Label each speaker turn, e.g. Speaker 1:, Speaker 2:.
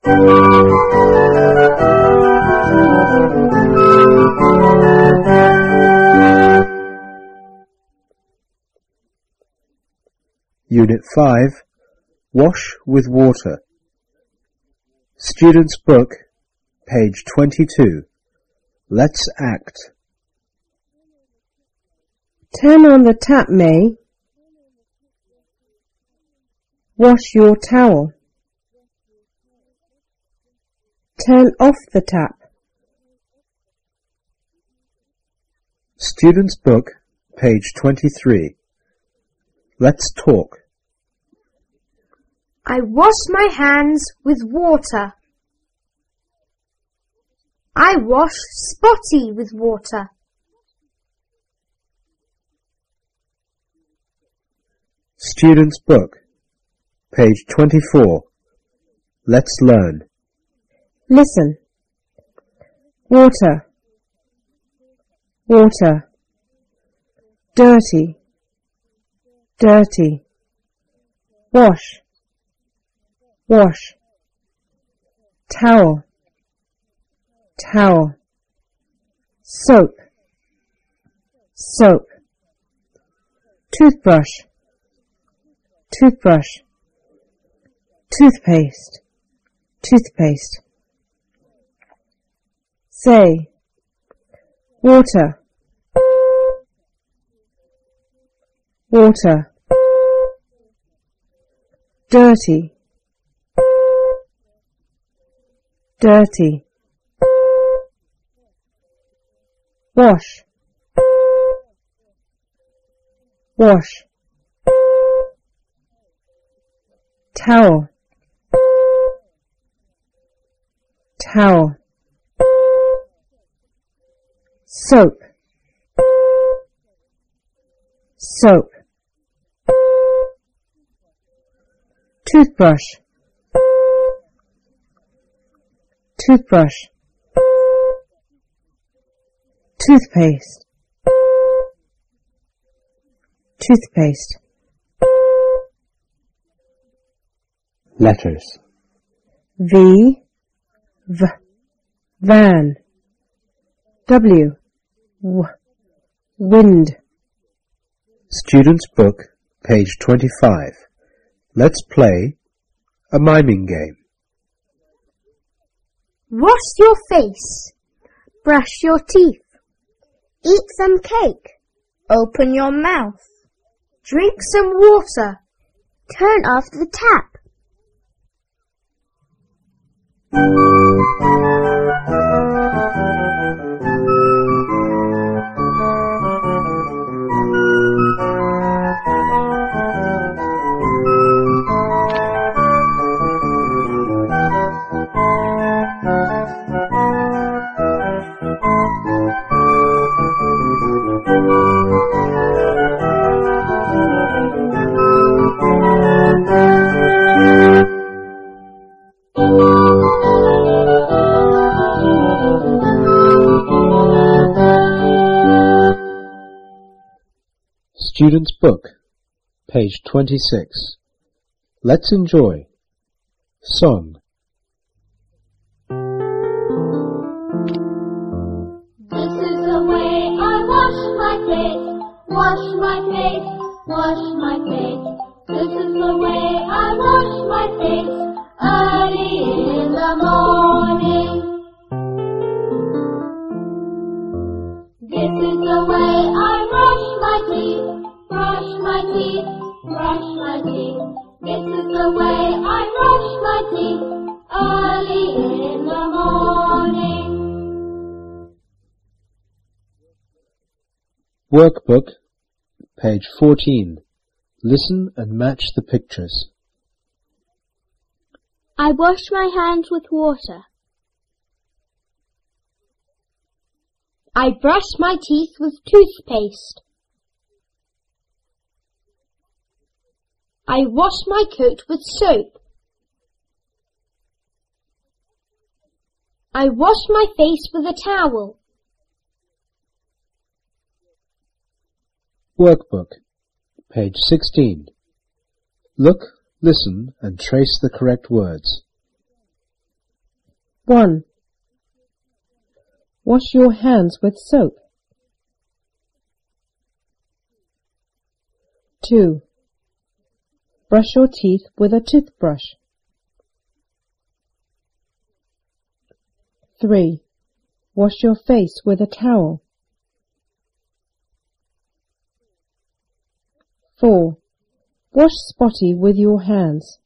Speaker 1: Unit 5, Wash with Water. Student's Book, page 22. Let's act.
Speaker 2: Turn on the tap, May. Wash your towel. Turn off the tap.
Speaker 1: Student's Book, page 23. Let's talk.
Speaker 3: I wash my hands with water. I wash Spotty with water.
Speaker 1: Student's Book, page 24. Let's learn.
Speaker 2: Listen. Water. Water. Dirty. Dirty. Wash. Wash. Towel. Towel. Soap. Soap. Toothbrush. Toothbrush. Toothpaste. Toothpaste. Say. Water. Water. Dirty. Dirty. Wash. Wash. Towel. Towel. Soap. Soap. Toothbrush. Toothbrush. Toothpaste. Toothpaste.
Speaker 1: Letters.
Speaker 2: V. Van. W. Wind.
Speaker 1: Student's Book, page 25. Let's play a miming game.
Speaker 3: Wash your face. Brush your teeth. Eat some cake. Open your mouth. Drink some water. Turn off the tap.
Speaker 1: Student's Book, page 26. Let's enjoy. Song.
Speaker 4: This is the way I wash my face, wash my face, wash my face. This is the way I wash my face, early in the morning. This is the way I brush my teeth, brush my teeth, brush my teeth. This is the way I brush my teeth, early in the morning.
Speaker 1: Workbook, page 14. Listen and match the pictures.
Speaker 5: I wash my hands with water. I brush my teeth with toothpaste. I wash my coat with soap. I wash my face with a towel.
Speaker 1: Workbook, page 16. Look, listen, and trace the correct words.
Speaker 2: 1. Wash your hands with soap. 2. Brush your teeth with a toothbrush. 3. Wash your face with a towel. 4. Wash Spotty with your hands.